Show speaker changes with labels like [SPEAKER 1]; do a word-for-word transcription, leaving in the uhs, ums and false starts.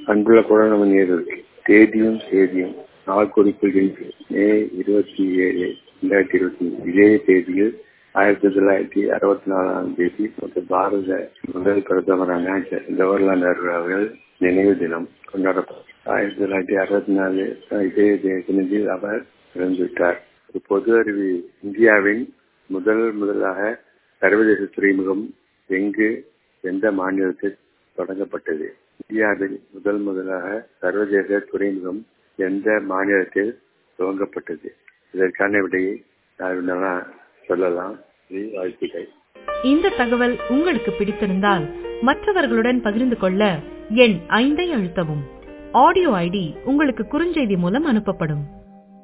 [SPEAKER 1] அன்புள்ள குழந்தை நேர்களுக்கு தேதியும் தேதியும் நாள் குறிப்பிடுகின்ற மே இருபத்தி ஏழு இரண்டாயிரத்தி இருபத்தி மூணு இதே தேதியில் ஆயிரத்தி தொள்ளாயிரத்தி அறுபத்தி நாலாம் தேதி பாரத முதல் பிரதமரான ஜவஹர்லால் நேரு அவர்கள் நினைவு தினம் கொண்டாடப்பட்டது. ஆயிரத்தி தொள்ளாயிரத்தி அறுபத்தி நாலு இதே தினத்தில் அவர் இறந்துவிட்டார். பொது அறிவு இந்தியாவின் முதல் முதலாக சர்வதேச துறைமுகம் எங்கு எந்த மாநிலத்தில் தொடங்கப்பட்டது? இந்தியாவில் முதல் முதலாக சர்வதேச துறைமுகம் எந்த மாநிலத்தில் துவங்கப்பட்டது? இதற்கான விடையை நான் சொல்லலாம். வாழ்த்துக்கள்.
[SPEAKER 2] இந்த தகவல் உங்களுக்கு பிடித்திருந்தால் மற்றவர்களுடன் பகிர்ந்து கொள்ள எண் ஐந்தை அழுத்தவும். ஆடியோ ஐடி உங்களுக்கு குறுஞ்செய்தி மூலம் அனுப்பப்படும்.